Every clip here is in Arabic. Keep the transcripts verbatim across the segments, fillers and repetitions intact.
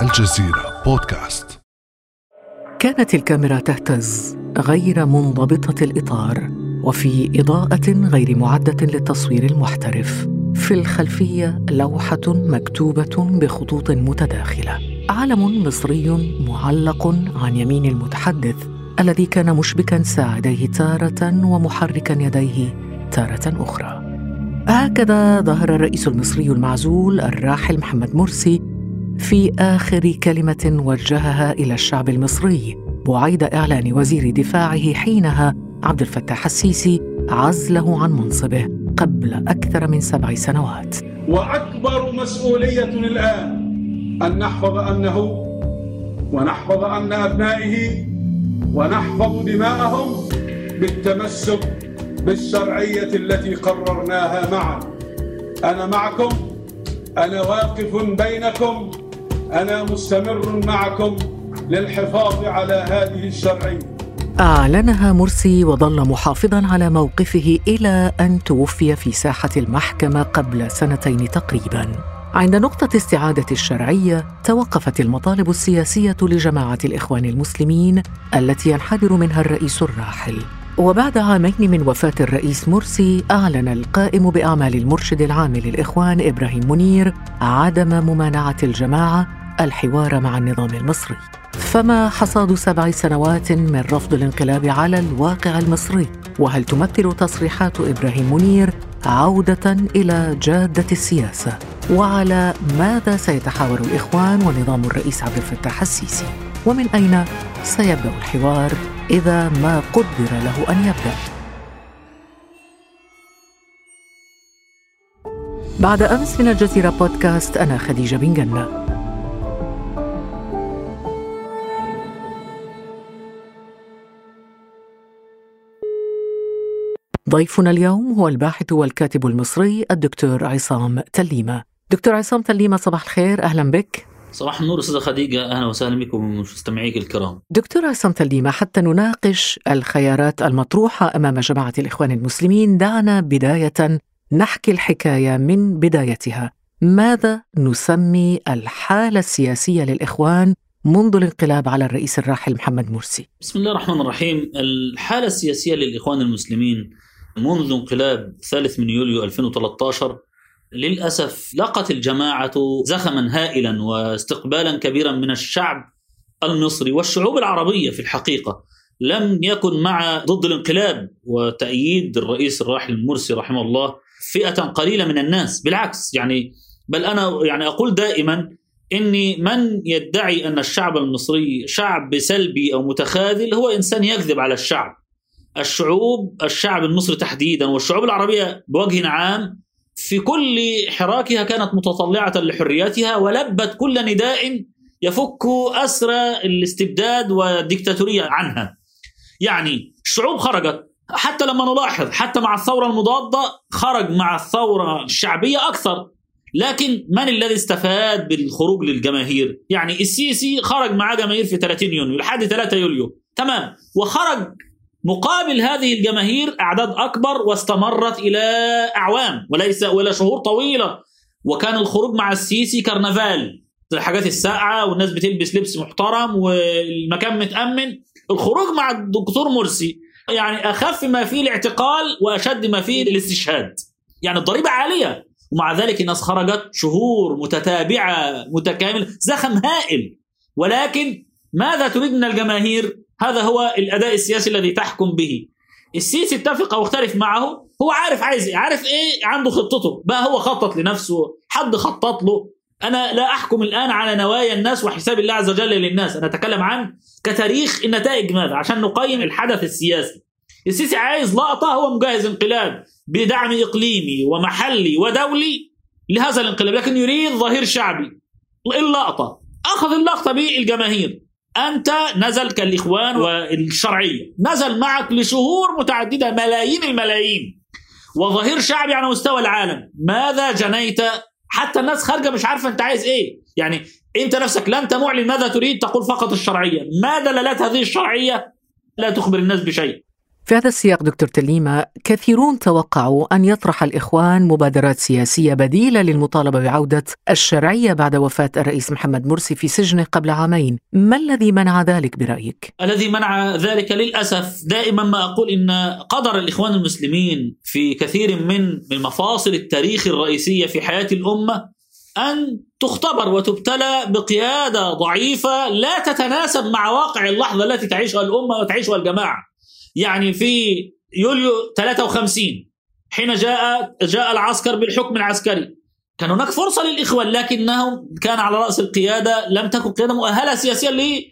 الجزيرة بودكاست. كانت الكاميرا تهتز غير منضبطة الإطار، وفي إضاءة غير معدة للتصوير المحترف. في الخلفية لوحة مكتوبة بخطوط متداخلة، علم مصري معلق عن يمين المتحدث الذي كان مشبكاً ساعديه تارة ومحركاً يديه تارة أخرى. هكذا ظهر الرئيس المصري المعزول الراحل محمد مرسي في آخر كلمة وجهها إلى الشعب المصري بعيد إعلان وزير دفاعه حينها عبد الفتاح السيسي عزله عن منصبه قبل أكثر من سبع سنوات. وأكبر مسؤولية الآن أن نحفظ أمنه ونحفظ أمن أبنائه ونحفظ دماءهم بالتمسك بالشرعية التي قررناها معا. أنا معكم، أنا واقف بينكم، أنا مستمر معكم للحفاظ على هذه الشرعية. أعلنها مرسي وظل محافظاً على موقفه إلى أن توفي في ساحة المحكمة قبل سنتين تقريباً. عند نقطة استعادة الشرعية توقفت المطالب السياسية لجماعة الإخوان المسلمين التي ينحدر منها الرئيس الراحل. وبعد عامين من وفاة الرئيس مرسي أعلن القائم بأعمال المرشد العام للإخوان إبراهيم منير عدم ممانعة الجماعة الحوار مع النظام المصري. فما حصاد سبع سنوات من رفض الانقلاب على الواقع المصري؟ وهل تمثل تصريحات إبراهيم منير عودة إلى جادة السياسة؟ وعلى ماذا سيتحاور الإخوان ونظام الرئيس عبد الفتاح السيسي؟ ومن أين سيبدأ الحوار إذا ما قدر له أن يبدأ؟ بعد أمس من الجزيرة بودكاست، أنا خديجة بن جنة. ضيفنا اليوم هو الباحث والكاتب المصري الدكتور عصام تليمة. دكتور عصام تليمة، صباح الخير، أهلا بك. صباح النور أستاذة خديجة، أهلا وسهلا بكم ومستمعيك الكرام. دكتور عصام تليمة، حتى نناقش الخيارات المطروحة أمام جماعة الإخوان المسلمين دعنا بداية نحكي الحكاية من بدايتها. ماذا نسمي الحالة السياسية للإخوان منذ الانقلاب على الرئيس الراحل محمد مرسي؟ بسم الله الرحمن الرحيم. الحالة السياسية للإخوان المسلمين منذ انقلاب ثالث من يوليو ألفين وثلاثة عشر للأسف لقت الجماعة زخما هائلا واستقبالا كبيرا من الشعب المصري والشعوب العربية. في الحقيقة لم يكن مع ضد الانقلاب وتأييد الرئيس الراحل مرسي رحمه الله فئة قليلة من الناس، بالعكس يعني بل أنا يعني أقول دائما إني من يدعي أن الشعب المصري شعب سلبي أو متخاذل هو إنسان يكذب على الشعب. الشعوب الشعب المصري تحديدا والشعوب العربية بوجه عام في كل حراكها كانت متطلعة لحرياتها ولبت كل نداء يفك أسرى الاستبداد والديكتاتورية عنها. يعني الشعوب خرجت، حتى لما نلاحظ حتى مع الثورة المضادة خرج مع الثورة الشعبية أكثر، لكن من الذي استفاد بالخروج للجماهير؟ يعني السيسي خرج مع جماهير في ثلاثين يونيو لحد ثلاثة يوليو، تمام، وخرج مقابل هذه الجماهير أعداد أكبر واستمرت إلى أعوام وليس ولا شهور طويلة. وكان الخروج مع السيسي كرنفال، الحاجات الساقعة والناس بتلبس لبس محترم والمكان متأمن. الخروج مع الدكتور مرسي يعني أخف ما فيه الاعتقال وأشد ما فيه الاستشهاد، يعني الضريبة عالية، ومع ذلك الناس خرجت شهور متتابعة متكاملة، زخم هائل. ولكن ماذا تريد من الجماهير؟ هذا هو الأداء السياسي الذي تحكم به. السيسي اتفق أو اختلف معه، هو عارف عايز إيه، عارف إيه، عنده خطته بقى، هو خطط لنفسه، حد خطط له. أنا لا أحكم الآن على نوايا الناس وحساب الله عز وجل للناس، أنا أتكلم عن كتاريخ النتائج ماذا عشان نقيم الحدث السياسي. السيسي عايز لقطة، هو مجهز انقلاب بدعم إقليمي ومحلي ودولي لهذا الانقلاب، لكن يريد ظهير شعبي. اللقطة أخذ اللقطة بالجماهير، أنت نزل كالإخوان والشرعية، نزل معك لشهور متعددة ملايين الملايين، وظهير شعبي على مستوى العالم. ماذا جنيت؟ حتى الناس خارجة مش عارفة أنت عايز إيه. يعني أنت نفسك لن تمعلن ماذا تريد، تقول فقط الشرعية. ما دلالات هذه الشرعية؟ لا تخبر الناس بشيء. في هذا السياق دكتور تليمة، كثيرون توقعوا أن يطرح الإخوان مبادرات سياسية بديلة للمطالبة بعودة الشرعية بعد وفاة الرئيس محمد مرسي في سجنه قبل عامين. ما الذي منع ذلك برأيك؟ الذي منع ذلك للأسف دائما ما أقول إن قدر الإخوان المسلمين في كثير من المفاصل التاريخ الرئيسية في حياة الأمة أن تختبر وتبتلى بقيادة ضعيفة لا تتناسب مع واقع اللحظة التي تعيشها الأمة وتعيشها الجماعة. يعني في يوليو ثلاثة وخمسين حين جاء جاء العسكر بالحكم العسكري كان هناك فرصة للإخوان، لكنهم كان على رأس القيادة لم تكن قيادة مؤهلة سياسيا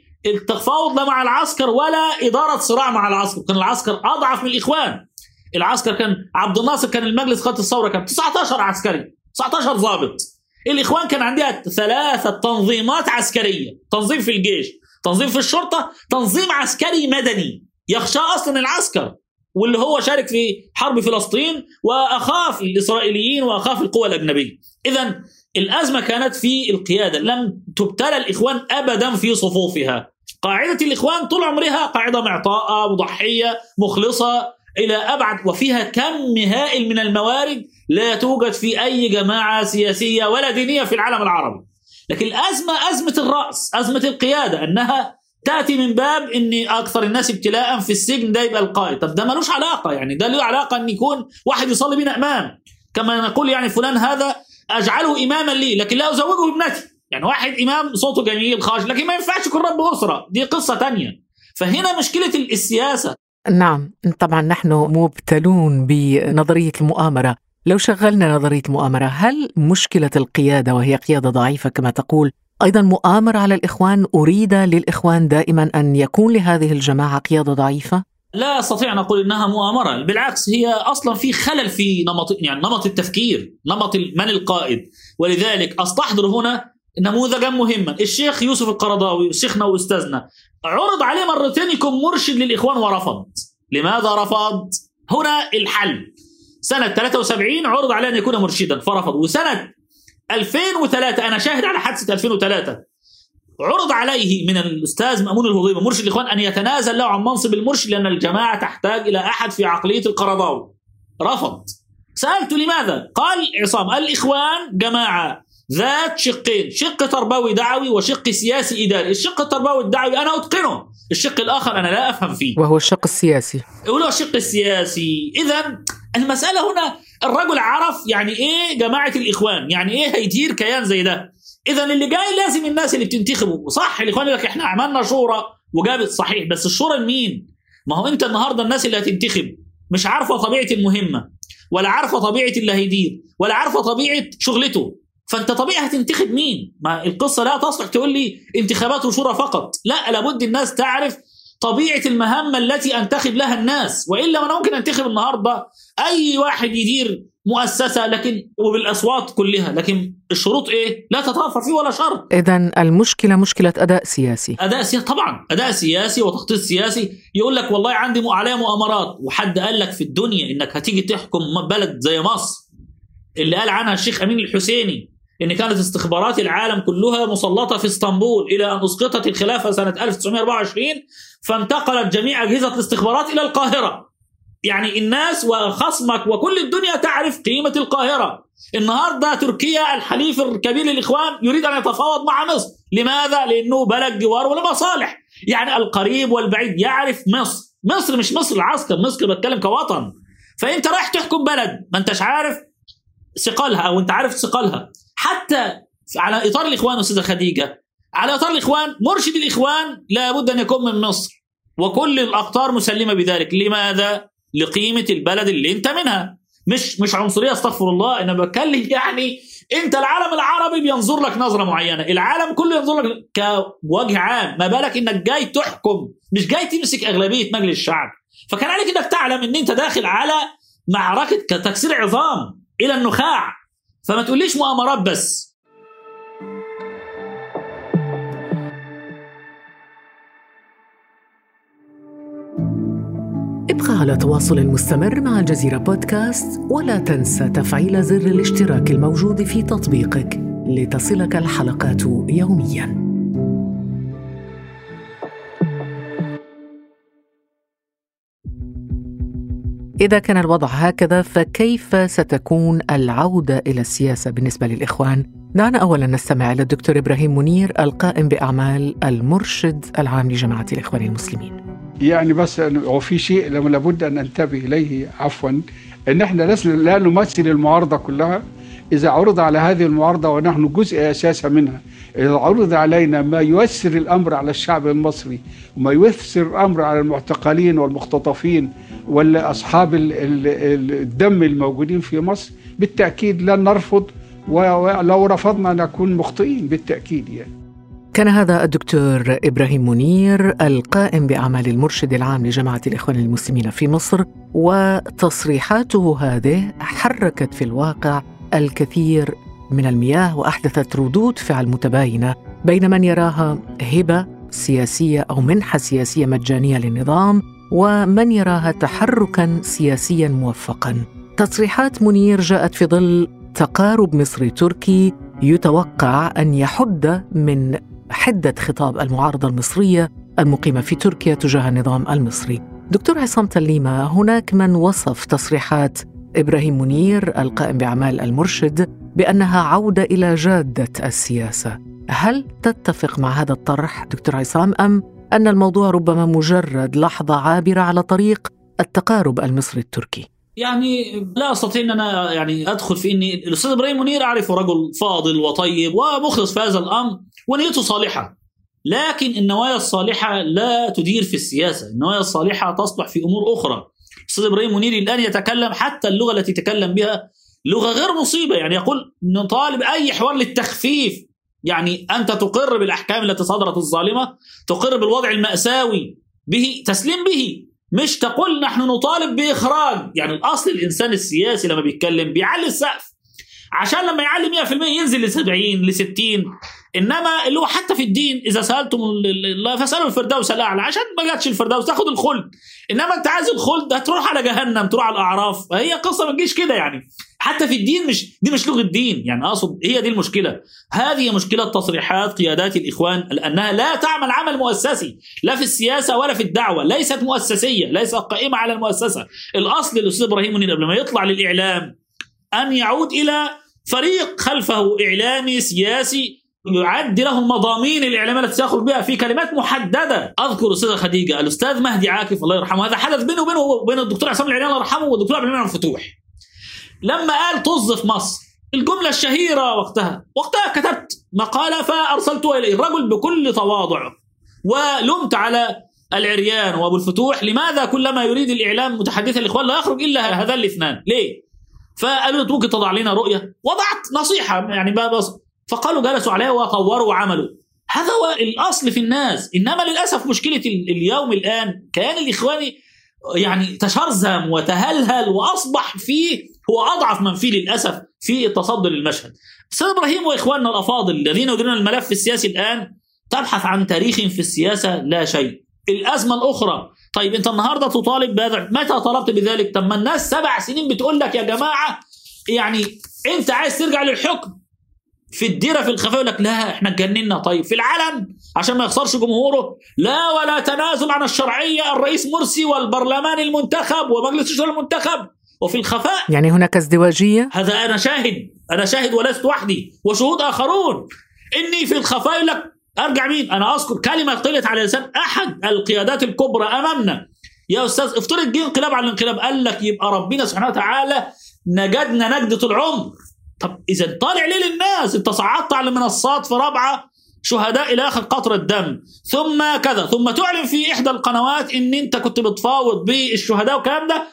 للتفاوض لا مع العسكر ولا إدارة صراع مع العسكر. كان العسكر أضعف من الإخوان. العسكر كان عبد الناصر كان المجلس قادة الثورة كان تسعة عشر عسكري تسعة عشر ضابط. الإخوان كان عندها ثلاثة تنظيمات عسكرية، تنظيم في الجيش، تنظيم في الشرطة، تنظيم عسكري مدني يخشى أصلا العسكر، واللي هو شارك في حرب فلسطين وأخاف الإسرائيليين وأخاف القوى الأجنبية. إذن الأزمة كانت في القيادة، لم تبتلى الإخوان أبدا في صفوفها. قاعدة الإخوان طول عمرها قاعدة معطاءة مضحية مخلصة إلى أبعد، وفيها كم هائل من الموارد لا توجد في أي جماعة سياسية ولا دينية في العالم العربي. لكن الأزمة أزمة الرأس، أزمة القيادة، أنها تأتي من باب أن أكثر الناس ابتلاء في السجن ده يبقى القائد. طب ده ملوش علاقة، يعني ده له علاقة أن يكون واحد يصلي بنا إمام، كما نقول يعني فلان هذا أجعله إماما لي لكن لا أزوجه ابنتي. يعني واحد إمام صوته جميل خاشع لكن ما ينفعش يكون رب أسرة، دي قصة تانية. فهنا مشكلة السياسة. نعم طبعا نحن مبتلون بنظرية المؤامرة. لو شغلنا نظرية المؤامرة، هل مشكلة القيادة وهي قيادة ضعيفة كما تقول أيضا مؤامرة على الإخوان؟ أريد للإخوان دائما أن يكون لهذه الجماعة قيادة ضعيفة؟ لا أستطيع أن أقول إنها مؤامرة، بالعكس هي أصلا في خلل في نمط يعني نمط التفكير، نمط من القائد. ولذلك أستحضر هنا نموذجا مهما، الشيخ يوسف القرضاوي شيخنا وأستاذنا عرض عليه مرتين يكون مرشد للإخوان ورفض. لماذا رفض؟ هنا الحل. سنة ثلاثة وسبعين عرض عليه أن يكون مرشدا فرفض، وسنة ألفين وثلاثة أنا شاهد على حادثة ألفين وثلاثة عرض عليه من الأستاذ مأمون الهضيبة مرشد الإخوان أن يتنازل له عن منصب المرشد لأن الجماعة تحتاج إلى أحد في عقلية القرضاوي. رفض. سألت لماذا؟ قال عصام الإخوان جماعة ذات شقين، شق تربوي دعوي وشق سياسي إداري. الشق التربوي الدعوي أنا أتقنه، الشق الآخر أنا لا أفهم فيه وهو الشق السياسي. وهو الشق السياسي. إذن المسألة هنا الرجل عرف يعني إيه جماعة الإخوان، يعني إيه هيدير كيان زي ده. إذن اللي جاي لازم الناس اللي بتنتخبه صح. الإخوان يقول لك إحنا عملنا شورى وجابت صحيح، بس الشورى لمين؟ ما هو أنت النهاردة الناس اللي هتنتخب مش عارفة طبيعة المهمة، ولا عارفة طبيعة اللي هيدير، ولا عارفة طبيعة شغلته. فأنت طبيعي هتنتخب مين؟ ما القصة لا تصلح تقول لي انتخابات وشورى فقط، لا، لابد الناس تعرف طبيعة المهمة التي أنتخب لها الناس. وإلا أنا ممكن أنتخب النهاردة أي واحد يدير مؤسسة لكن وبالأصوات كلها، لكن الشروط إيه؟ لا تتوفر فيه ولا شرط. إذن المشكلة مشكلة أداء سياسي. أداء سياسي طبعا، أداء سياسي وتخطيط سياسي. يقول لك والله عندي عليها مؤامرات، وحد قال لك في الدنيا إنك هتيجي تحكم بلد زي مصر اللي قال عنها الشيخ أمين الحسيني إن كانت استخبارات العالم كلها مسلطة في اسطنبول إلى أن أسقطت الخلافة سنة ألف وتسعمائة وأربعة وعشرين فانتقلت جميع أجهزة الاستخبارات إلى القاهرة. يعني الناس وخصمك وكل الدنيا تعرف قيمة القاهرة. النهاردة تركيا الحليف الكبير للإخوان يريد أن يتفاوض مع مصر. لماذا؟ لأنه بلد جوار ولا مصالح، يعني القريب والبعيد يعرف مصر. مصر مش مصر العسكر، مصر بتكلم كوطن. فأنت رايح تحكم بلد ما أنتش عارف ثقلها، أو أنت عارف ثقلها. حتى على إطار الإخوان أستاذة خديجة، على إطار الإخوان مرشد الإخوان لابد أن يكون من مصر، وكل الأقطار مسلمة بذلك. لماذا؟ لقيمة البلد اللي أنت منها. مش مش عنصرية استغفر الله، أنا بتكلم يعني أنت العالم العربي بينظر لك نظرة معينة، العالم كله ينظر لك كوجه عام، ما بالك إنك جاي تحكم مش جاي تمسك أغلبية مجلس الشعب. فكان عليك إنك تعلم إن أنت داخل على معركة كتكسير عظام إلى النخاع. فما تقوليش مؤامرات بس. ابقى على تواصل مستمر مع الجزيرة بودكاست، ولا تنسى تفعيل زر الاشتراك الموجود في تطبيقك لتصلك الحلقات يومياً. إذا كان الوضع هكذا فكيف ستكون العودة إلى السياسة بالنسبة للإخوان؟ دعنا أولا نستمع إلى الدكتور إبراهيم منير القائم بأعمال المرشد العام لجماعة الإخوان المسلمين. يعني بس وفي شيء لابد أن ننتبه إليه عفوا، أن احنا لا نمثل المعارضة كلها. إذا عرض على هذه المعارضة ونحن جزء أساسا منها، إذا عرض علينا ما يؤثر الأمر على الشعب المصري وما يؤثر الأمر على المعتقلين والمختطفين ولا أصحاب الدم الموجودين في مصر، بالتأكيد لن نرفض، ولو رفضنا نكون مخطئين بالتأكيد. يعني كان هذا الدكتور إبراهيم منير القائم بأعمال المرشد العام لجماعة الإخوان المسلمين في مصر، وتصريحاته هذه حركت في الواقع الكثير من المياه وأحدثت ردود فعل متباينة بين من يراها هبة سياسية أو منحة سياسية مجانية للنظام، ومن يراها تحركاً سياسياً موفقاً. تصريحات منير جاءت في ظل تقارب مصري تركي يتوقع أن يحد من حدة خطاب المعارضة المصرية المقيمة في تركيا تجاه النظام المصري. دكتور عصام تليمة، هناك من وصف تصريحات إبراهيم منير القائم بأعمال المرشد بأنها عودة إلى جادة السياسة. هل تتفق مع هذا الطرح دكتور عصام، أم أن الموضوع ربما مجرد لحظة عابرة على طريق التقارب المصري التركي؟ يعني لا أستطيع أن أنا يعني أدخل في أني الأستاذ إبراهيم منير أعرفه رجل فاضل وطيب ومخلص في هذا الأمر ونيته صالحة، لكن النوايا الصالحة لا تدير في السياسة، النوايا الصالحة تصلح في أمور أخرى. الأستاذ إبراهيم منير الآن يتكلم حتى اللغة التي يتكلم بها لغة غير مصيبة، يعني يقول نطالب أي حوار للتخفيف. يعني أنت تقر بالأحكام التي صدرت الظالمة، تقر بالوضع المأساوي به، تسلم به، مش تقول نحن نطالب بإخراج. يعني الأصل الإنسان السياسي لما بيتكلم بيعلي السقف عشان لما يعلي مئة بالمئة ينزل لسبعين لستين. إنما اللي هو حتى في الدين إذا سألتم الله فسألوا الفردوس الأعلى، عشان ما جاتش الفردوس تاخد الخلد. إنما أنت عايز الخلد هتروح على جهنم، تروح على الأعراف. هي قصة ما تجيش كده يعني. حتى في الدين مش دي مش لغة الدين، يعني أقصد هي دي المشكلة. هذه مشكلة تصريحات قيادات الإخوان، لأنها لا تعمل عمل مؤسسي لا في السياسة ولا في الدعوة، ليست مؤسسية، ليست قائمة على المؤسسة. الأصل الأستاذ إبراهيم منير قبل ما يطلع للإعلام أن يعود إلى فريق خلفه إعلامي سياسي يعد له المضامين الإعلامية التي سيخرج بها في كلمات محددة. أذكر أستاذة خديجة الأستاذ مهدي عاكف الله يرحمه، هذا حدث بينه وبينه وبين الدكتور عصام العرياني الله يرحمه والدكتور عبد المنعم الفتوح، لما قال طز في مصر الجملة الشهيرة وقتها وقتها كتبت مقالة فأرسلتها إليه الرجل بكل تواضع، ولمت على العريان وأبو الفتوح لماذا كلما يريد الإعلام متحدث الإخوان لا يخرج إلا هذا الاثنان، ليه؟ فقالوا له ممكن تضع لنا رؤية، وضعت نصيحة يعني بس، فقالوا جلسوا عليها وطوروا وعملوا. هذا هو الأصل في الناس. إنما للأسف مشكلة اليوم الآن كان الإخواني يعني تشرذم وتهلهل وأصبح فيه هو أضعف من فيه للأسف في التصدي للمشهد. أستاذ إبراهيم وإخواننا الأفاضل الذين يديرون الملف السياسي الآن تبحث عن تاريخ في السياسة لا شيء. الأزمة الأخرى، طيب أنت النهاردة تطالب بهذا، متى طلبت بذلك؟ طب ما الناس سبع سنين بتقول لك يا جماعة يعني أنت عايز ترجع للحكم، في الديرة في الخفاء يقول لك لا احنا اتجننا. طيب في العلن عشان ما يخسرش جمهوره لا ولا تنازل عن الشرعية، الرئيس مرسي والبرلمان المنتخب ومجلس الشورى المنتخب، وفي الخفاء يعني هناك ازدواجية. هذا أنا شاهد، أنا شاهد ولست وحدي وشهود آخرون. إني في الخفاء يقول لك أرجع مين؟ أنا أذكر كلمة قيلت على لسان أحد القيادات الكبرى أمامنا، يا أستاذ افترض جه انقلاب على الانقلاب، قال لك يبقى ربنا سبحانه وتعالى نجدنا نجدة العمر. طب إذا طالع ليه للناس؟ أنت صعدت على المنصات في رابعة شهداء إلى آخر قطرة دم، ثم كذا، ثم تعلن في إحدى القنوات إن أنت كنت بتفاوض بالشهداء والكلام ده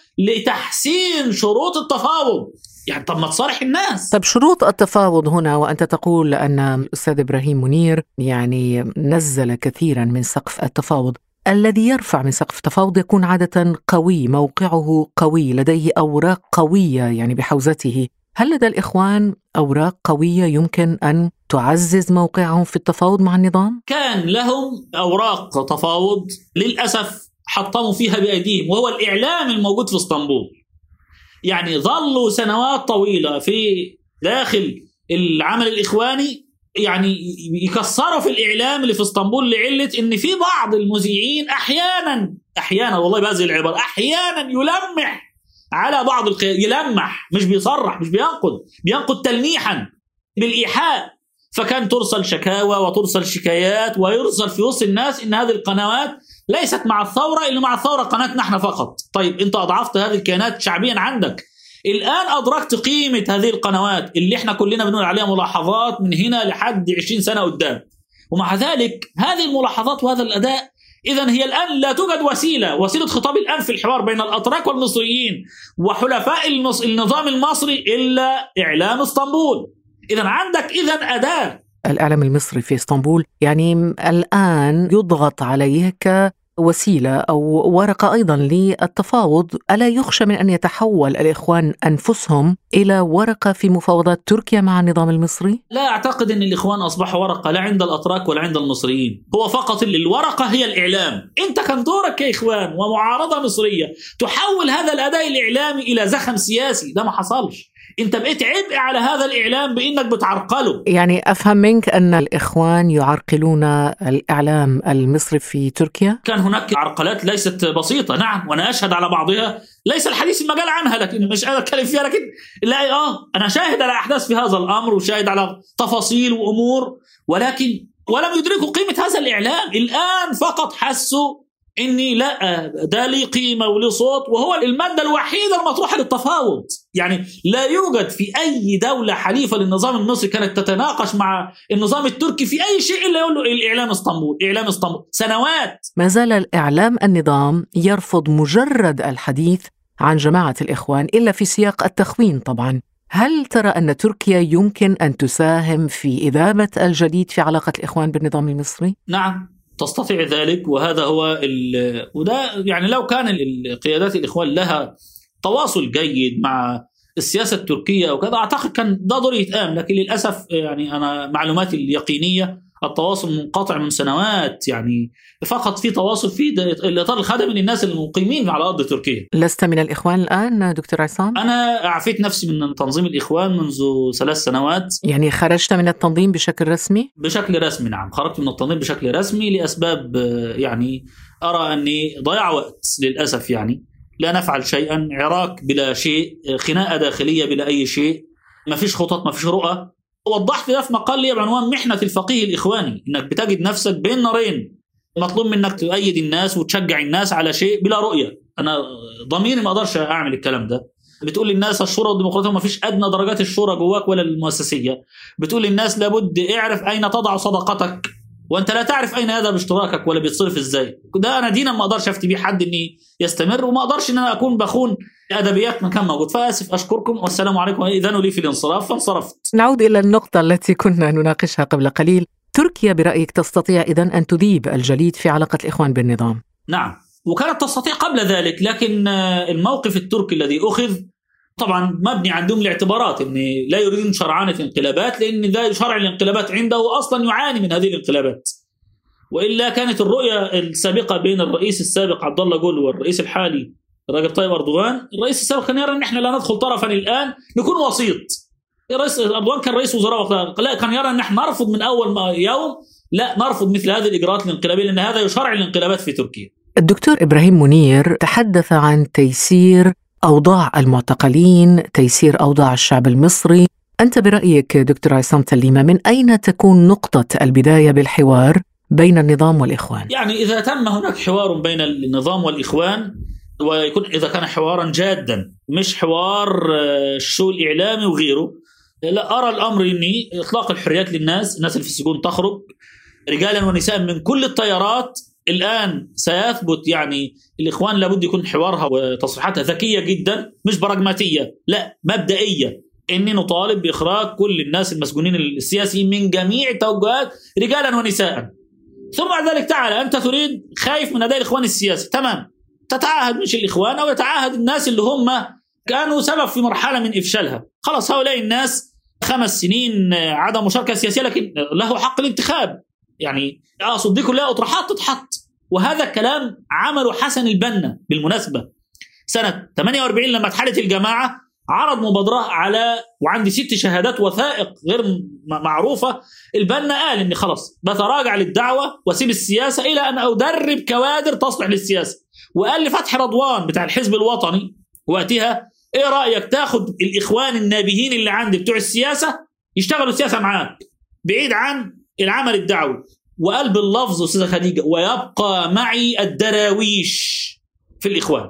لتحسين شروط التفاوض. يعني طب ما تصارح الناس. طب شروط التفاوض هنا، وأنت تقول أن الأستاذ إبراهيم منير يعني نزل كثيرا من سقف التفاوض. الذي يرفع من سقف التفاوض يكون عادة قوي، موقعه قوي، لديه أوراق قوية يعني بحوزته. هل لدى الإخوان أوراق قوية يمكن أن تعزز موقعهم في التفاوض مع النظام؟ كان لهم أوراق تفاوض للأسف حطموا فيها بأيديهم، وهو الإعلام الموجود في اسطنبول. يعني ظلوا سنوات طويلة في داخل العمل الإخواني يعني يكسروا في الإعلام اللي في اسطنبول لعلة إن في بعض المذيعين أحيانا أحيانا والله بهذه العبارة أحيانا يلمح على بعض القيادات، يلمح مش بيصرح مش بينقد، بينقد تلميحا بالإيحاء. فكان ترسل شكاوى وترسل شكايات ويرسل في وسط الناس إن هذه القنوات ليست مع الثورة، اللي مع الثورة قناتنا احنا فقط. طيب أنت أضعفت هذه الكيانات شعبيا عندك، الآن أدركت قيمة هذه القنوات اللي احنا كلنا بنقول عليها ملاحظات من هنا لحد عشرين سنة قدام، ومع ذلك هذه الملاحظات وهذا الأداء، إذن هي الآن لا توجد وسيلة وسيلة خطاب الآن في الحوار بين الأتراك والمصريين وحلفاء النظام المصري إلا إعلام اسطنبول. إذن عندك إذن أداة. الإعلام المصري في اسطنبول يعني الآن يضغط عليه كوسيلة أو ورقة أيضا للتفاوض. ألا يخشى من أن يتحول الإخوان أنفسهم إلى ورقة في مفاوضات تركيا مع النظام المصري؟ لا أعتقد أن الإخوان أصبحوا ورقة لا عند الأتراك ولا عند المصريين، هو فقط الورقة هي الإعلام. أنت كان دورك كإخوان ومعارضة مصرية تحول هذا الأداء الإعلامي إلى زخم سياسي، ده ما حصلش. انت بقيت عبء على هذا الإعلام بأنك بتعرقله. يعني أفهم منك أن الإخوان يعرقلون الإعلام المصري في تركيا؟ كان هناك عرقلات ليست بسيطة، نعم، وأنا أشهد على بعضها، ليس الحديث المجال عنها لكن مش قادر أتكلم فيها، لكن لا آه أنا شاهد على أحداث في هذا الأمر وشاهد على تفاصيل وأمور، ولكن ولم يدركوا قيمة هذا الإعلام. الآن فقط حسوا إني لا ده لي قيمة ولي صوت، وهو المادة الوحيدة المطروحة للتفاوض. يعني لا يوجد في أي دولة حليفة للنظام المصري كانت تتناقش مع النظام التركي في أي شيء إلا يقول له الإعلام اسطنبول إعلام اسطنبول سنوات. ما زال الإعلام النظام يرفض مجرد الحديث عن جماعة الإخوان إلا في سياق التخوين طبعا. هل ترى أن تركيا يمكن أن تساهم في إذابة الجديد في علاقة الإخوان بالنظام المصري؟ نعم تستطيع ذلك، وهذا هو وده يعني لو كان القيادات الإخوان لها تواصل جيد مع السياسة التركية وكذا أعتقد كان ده دور يتقام، لكن للأسف يعني أنا معلوماتي اليقينية التواصل منقطع من سنوات، يعني فقط في تواصل في الإطار الخدمي للناس المقيمين على أرض تركيا. لست من الإخوان الآن دكتور عصام؟ أنا أعفيت نفسي من تنظيم الإخوان منذ ثلاث سنوات. يعني خرجت من التنظيم بشكل رسمي؟ بشكل رسمي نعم، خرجت من التنظيم بشكل رسمي لأسباب يعني أرى أني ضيع وقت للأسف، يعني لا نفعل شيئا، عراك بلا شيء، خناقة داخلية بلا أي شيء، ما فيش خطط ما فيش رؤى. وضحت ده في مقال لي بعنوان محنة الفقيه الإخواني، إنك بتجد نفسك بين نارين، مطلوب منك تؤيد الناس وتشجع الناس على شيء بلا رؤية. أنا ضميري ما أقدرش أعمل الكلام ده. بتقول للناس الشورى والديمقراطية ما فيش أدنى درجات الشورى جواك ولا المؤسسية. بتقول للناس لابد اعرف أين تضع صدقتك وأنت لا تعرف أين هذا باشتراكك ولا بيتصرف إزاي. ده أنا دينا ما أقدرش أفتي بيه حد إني يستمر، وما أقدرش إن أنا أكون بخون أدبيات من كان موجود. فأسف، أشكركم والسلام عليكم. إذن لي في الانصراف فانصرفت. نعود إلى النقطة التي كنا نناقشها قبل قليل. تركيا برأيك تستطيع إذن أن تذيب الجليد في علاقة الإخوان بالنظام؟ نعم، وكانت تستطيع قبل ذلك، لكن الموقف التركي الذي أخذ طبعا مبني عندهم الاعتبارات ان لا يريدون شرعنة انقلابات، لأن ذا شرع الانقلابات عنده أصلا يعاني من هذه الانقلابات. وإلا كانت الرؤية السابقة بين الرئيس السابق عبد الله جول والرئيس الحالي رجب طيب أردوغان، الرئيس السابق كان يرى أن احنا لا ندخل طرفا الآن، نكون وسيط. الرئيس أردوغان كان رئيس وزراء، لا كان يرى أن احنا نرفض من أول يوم، لا نرفض مثل هذه الإجراءات الانقلابية لأن هذا يشرع الانقلابات في تركيا. الدكتور إبراهيم منير تحدث عن تيسير أوضاع المعتقلين، تيسير أوضاع الشعب المصري. أنت برأيك دكتور عصام تليمة من أين تكون نقطة البداية بالحوار بين النظام والإخوان؟ يعني إذا تم هناك حوار بين النظام والإخوان، ويكون إذا كان حوارا جادا مش حوار الشو الإعلامي وغيره، لا أرى الأمر إني إطلاق الحريات للناس، الناس اللي في السجون تخرج رجالا ونساء من كل التيارات. الآن سيثبت يعني الإخوان لابد يكون حوارها وتصريحاتها ذكية جدا، مش براغماتية، لا مبدئية، إني نطالب بإخراج كل الناس المسجونين السياسيين من جميع التوجهات رجالا ونساء. ثم بعد ذلك تعالى أنت تريد خايف من أداء الإخوان السياسي، تمام، تتعاهد مش الإخوان أو يتعاهد الناس اللي هم كانوا سبب في مرحلة من إفشالها. خلاص هؤلاء الناس خمس سنين عدم مشاركة سياسية، لكن له حق الانتخاب. يعني أقصد دي كلها أطروحات تتحط، وهذا الكلام عمله حسن البنا بالمناسبة سنة ثمانية وأربعين لما اتحلت الجماعة، عرض مبادرة على وعندي ست شهادات وثائق غير معروفة. البنا قال إني خلاص بتراجع للدعوة واسيب السياسة إلى أن أدرب كوادر تصلح للسياسة، وقال لفتحي رضوان بتاع الحزب الوطني وقتها ايه رأيك تاخد الإخوان النابهين اللي عندي بتوع السياسة يشتغلوا السياسة معاك بعيد عن العمل الدعوي؟ وقلب اللفظ أستاذة خديجة، ويبقى معي الدراويش في الإخوان.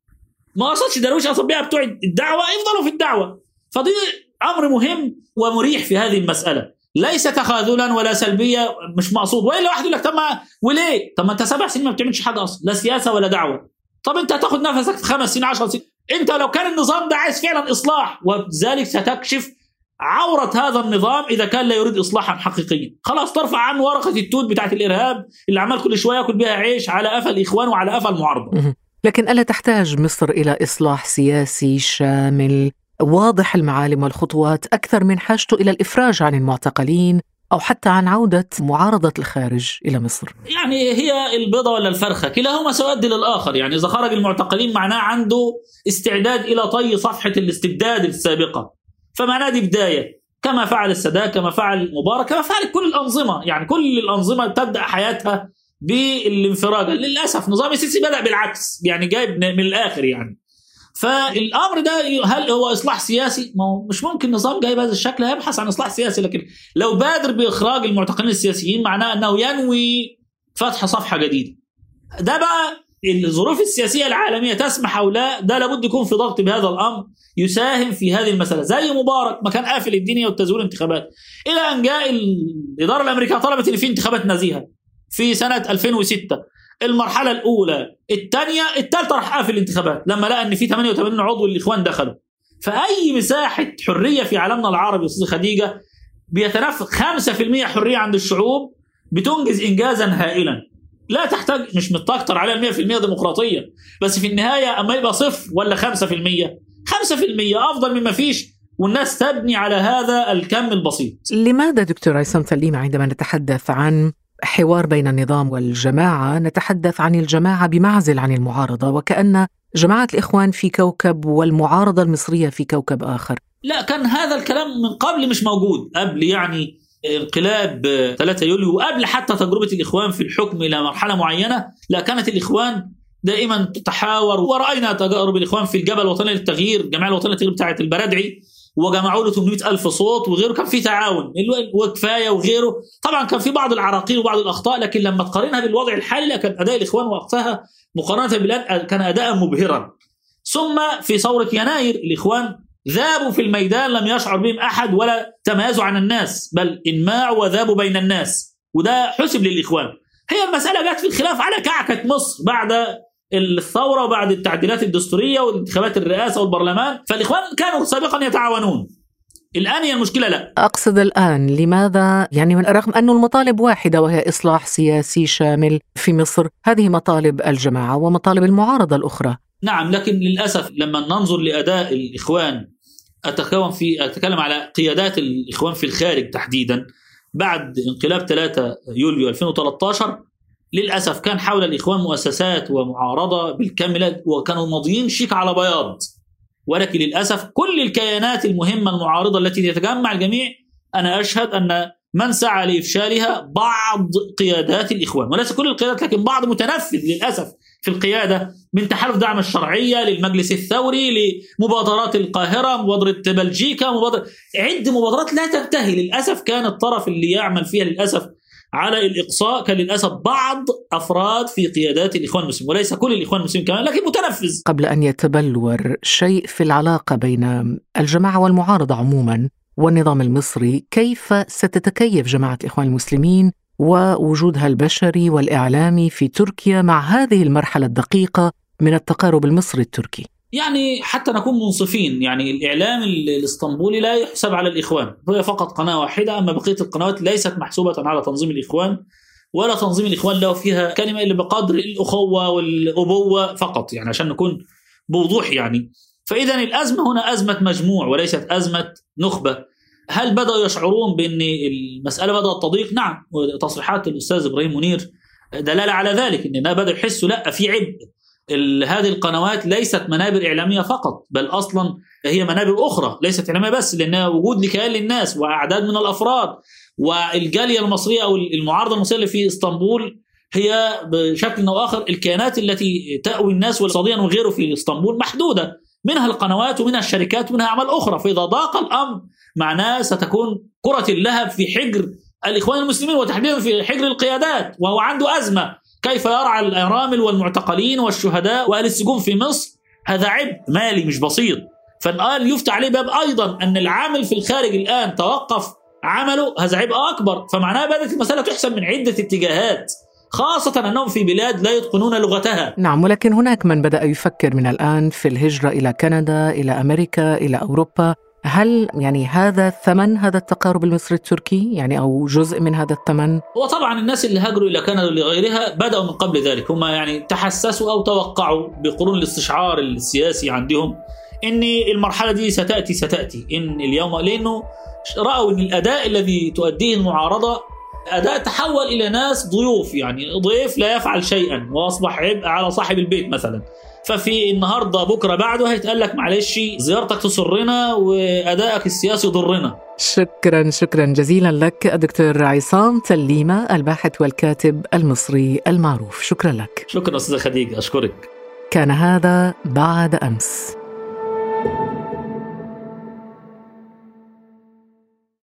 ما قصدش دراويش، قصد بيها بتوع الدعوة يفضلوا في الدعوة. فدي أمر مهم ومريح في هذه المسألة، ليس تخاذلا ولا سلبية، مش مقصود. وإلا واحد يقول لك طب ما وليه؟ طب ما أنت سبع سنين ما بتعملش حاجة أصلا، لا سياسة ولا دعوة. طب أنت هتاخد نفسك في خمس سنين عشر سنين. أنت لو كان النظام ده عايز فعلا إصلاح، وبذلك ستكشف عورة هذا النظام إذا كان لا يريد إصلاحا حقيقيا. خلاص ترفع عنه ورقة التوت بتاعت الإرهاب اللي عمال كل شوية يأكل بها عيش على قفا الإخوان وعلى قفا المعارضة. لكن ألا تحتاج مصر إلى إصلاح سياسي شامل واضح المعالم والخطوات أكثر من حاجته إلى الإفراج عن المعتقلين أو حتى عن عودة معارضة الخارج إلى مصر؟ يعني هي البيضة ولا الفرخة، كلاهما سيؤدي للآخر. يعني إذا خرج المعتقلين معناه عنده استعداد إلى طي صفحة الاستبداد السابقة، فمعناه دي بداية، كما فعل السادات، كما فعل مبارك، كما فعل كل الأنظمة. يعني كل الأنظمة تبدأ حياتها بالانفراج. للأسف نظام السيسي بدأ بالعكس، يعني جايب من الآخر يعني. فالأمر ده هل هو إصلاح سياسي؟ ما مش ممكن نظام جاي بهذا الشكل يبحث عن إصلاح سياسي. لكن لو بادر بإخراج المعتقلين السياسيين معناه أنه ينوي فتح صفحة جديدة. ده بقى الظروف السياسية العالمية تسمح أو لا، ده لابد يكون في ضغط بهذا الأمر يساهم في هذه المسألة. زي مبارك ما كان قافل الدنيا والتزوير انتخابات، إلى أن جاء الإدارة الأمريكية طلبت إن في انتخابات نزيهة في سنة ألفين وستة، المرحلة الأولى، الثانية، الثالثة راح قافل الانتخابات لما لقى أن في ثمانية وثمانين عضو الإخوان دخلوا. فأي مساحة حرية في عالمنا العربي أستاذ خديجة بيتنفذ خمسة بالمئة حرية عند الشعوب بتنجز إنجازا هائلا. لا تحتاج، مش متكتر على المئة بالمئة ديمقراطية، بس في النهاية أما يبقى صفر ولا خمسة بالمئة، خمسة بالمئة أفضل مما فيش، والناس تبني على هذا الكم البسيط. لماذا دكتور عصام سليم عندما نتحدث عن حوار بين النظام والجماعة نتحدث عن الجماعة بمعزل عن المعارضة، وكأن جماعة الإخوان في كوكب والمعارضة المصرية في كوكب آخر؟ لا، كان هذا الكلام من قبل مش موجود، قبل يعني انقلاب ثلاثة يوليو وقبل حتى تجربة الإخوان في الحكم إلى مرحلة معينة. لا، كانت الإخوان دائما تتحاور، ورأينا تجارب الإخوان في الجبهة الوطنية للتغيير، الجمعية الوطنية للتغيير بتاعة البرادعي، وجمعوا له ثمانمئة ألف صوت وغيره. كان في تعاون وكفاية وغيره. طبعا كان في بعض العراقيل وبعض الأخطاء، لكن لما تقارنها بالوضع الحالي كان أداء الإخوان وقتها مقارنة بالآن كان أداء مبهرا. ثم في ثورة يناير الإخوان ذابوا في الميدان، لم يشعر بهم أحد ولا تميزوا عن الناس، بل انماعوا وذابوا بين الناس، وده حسب للإخوان. هي المسألة جت في الخلاف على كعكة مصر بعد الثورة وبعد التعديلات الدستورية والانتخابات الرئاسة والبرلمان، فالإخوان كانوا سابقا يتعاونون. الآن هي المشكلة لا. أقصد الآن لماذا، يعني من رغم أن المطالب واحدة وهي إصلاح سياسي شامل في مصر، هذه مطالب الجماعة ومطالب المعارضة الأخرى. نعم، لكن للأسف لما ننظر لأداء الإخوان، أتكلم في أتكلم على قيادات الإخوان في الخارج تحديدا بعد انقلاب ثلاثة يوليو ألفين وثلاثة عشر، للأسف كان حول الإخوان مؤسسات ومعارضة بالكامل، وكانوا ماضيين شيك على بياض. ولكن للأسف كل الكيانات المهمة المعارضة التي تتجمع الجميع، أنا أشهد أن من سعى لإفشالها بعض قيادات الإخوان، وليس كل القيادات لكن بعض متنفذ للأسف في القيادة، من تحالف دعم الشرعية للمجلس الثوري لمبادرات القاهرة، مبادرة بلجيكا، مبادرة عد مبادرات لا تنتهي. للأسف كان الطرف اللي يعمل فيها للأسف على الإقصاء كان للأسف بعض أفراد في قيادات الإخوان المسلمين، وليس كل الإخوان المسلمين كمان، لكن متنفذ. قبل أن يتبلور شيء في العلاقة بين الجماعة والمعارضة عموما والنظام المصري، كيف ستتكيف جماعة الإخوان المسلمين ووجودها البشري والإعلامي في تركيا مع هذه المرحلة الدقيقة من التقارب المصري التركي؟ يعني حتى نكون منصفين، يعني الإعلام الإسطنبولي لا يحسب على الإخوان، هي فقط قناة واحدة، أما بقية القنوات ليست محسوبة على تنظيم الإخوان، ولا تنظيم الإخوان له فيها كلمة إلا بقدر الأخوة والأبوة فقط، يعني عشان نكون بوضوح يعني. فإذا الأزمة هنا أزمة مجموع وليست أزمة نخبة. هل بدأوا يشعرون بأن المسألة بدأت تضيق؟ نعم، وتصريحات الأستاذ إبراهيم منير دلالة على ذلك، أننا بدأوا يحسوا لا في عبء. هذه القنوات ليست منابر إعلامية فقط، بل أصلا هي منابر أخرى ليست إعلامية بس، لأنها وجود لكيان للناس وأعداد من الأفراد. والجالية المصرية أو المعارضة المصرية اللي في اسطنبول هي بشكل أو آخر الكيانات التي تأوي الناس والاقتصاديا وغيره في اسطنبول محدودة، منها القنوات ومنها الشركات ومنها أعمال أخرى. فإذا ضاق الأمر معناه ستكون كرة اللهب في حجر الإخوان المسلمين وتحديدا في حجر القيادات، وهو عنده أزمة كيف يرعى الأرامل والمعتقلين والشهداء وأهل السجون في مصر. هذا عبء مالي مش بسيط. فالآن يفتح عليه باب أيضا أن العامل في الخارج الآن توقف عمله، هذا عبء أكبر. فمعناه بدأت المسألة تحسب من عدة اتجاهات، خاصة أنهم في بلاد لا يتقنون لغتها. نعم، ولكن هناك من بدأ يفكر من الآن في الهجرة إلى كندا، إلى أمريكا، إلى أوروبا. هل يعني هذا ثمن هذا التقارب المصري التركي يعني أو جزء من هذا الثمن؟ وطبعا الناس اللي هاجروا إلى كندا ولغيرها بدأوا من قبل ذلك، هم يعني تحسسوا أو توقعوا بقرون الاستشعار السياسي عندهم إن المرحلة دي ستأتي ستأتي إن اليوم، لأنه رأوا إن الأداء الذي تؤديه المعارضة أداء تحول إلى ناس ضيوف، يعني ضيف لا يفعل شيئا وأصبح عبء على صاحب البيت مثلا. ففي النهاردة بكرة بعده هيتقال لك معلش زيارتك تسرنا وأدائك السياسي ضرنا. شكرا شكرا جزيلا لك الدكتور عصام تليمة، الباحث والكاتب المصري المعروف. شكرا لك. شكرا أستاذ خديجة، أشكرك. كان هذا بعد أمس.